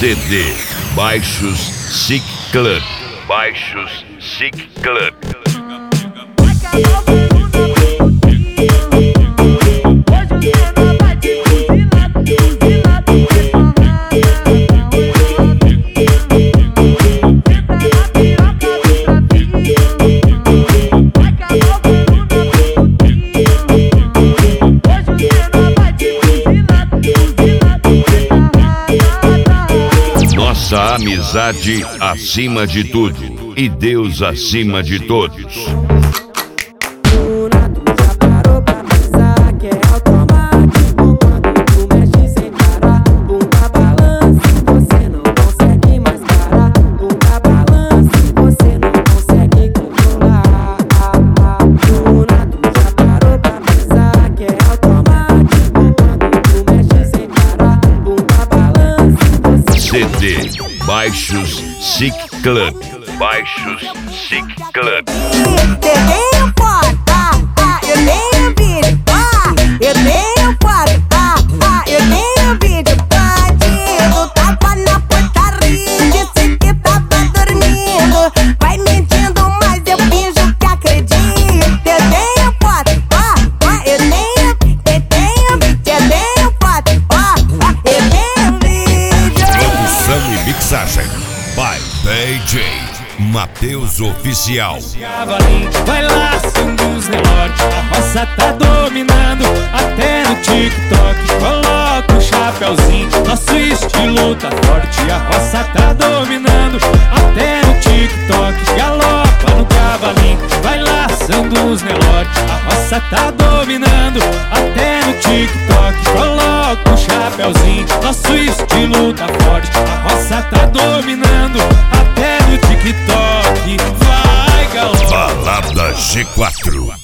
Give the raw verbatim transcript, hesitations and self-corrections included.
C D Baixos Sick Club. Baixos Sick Club. Nossa amizade acima de tudo e Deus acima de todos. C D Baixos Sick Club. Baixos Sick Club. Eu tenho foto, ah, eu tenho vídeo, ah, eu tenho foto, ah, ah, eu tenho vídeo. Bandido tava na portaria, disse que tava dormindo. Vai mentindo, mas eu finjo que acredito. Eu tenho foto, ah, ah, eu tenho, eu tenho, eu tenho foto, ah, ah, eu tenho vídeo. Produção e mixagem by D J Matheus Oficial. Vai lá, Sandus Norte, a roça tá dominando. Até no TikTok coloca o chapéuzinho. Nosso estilo tá forte, a roça tá dominando. Até no TikTok galopa no cavalinho. Vai lá, Sandus Norte, a roça tá dominando. Até no TikTok coloca o chapéuzinho. Nosso estilo tá forte, a roça tá dominando. Até no TikTok vai galopa. Balada G quatro.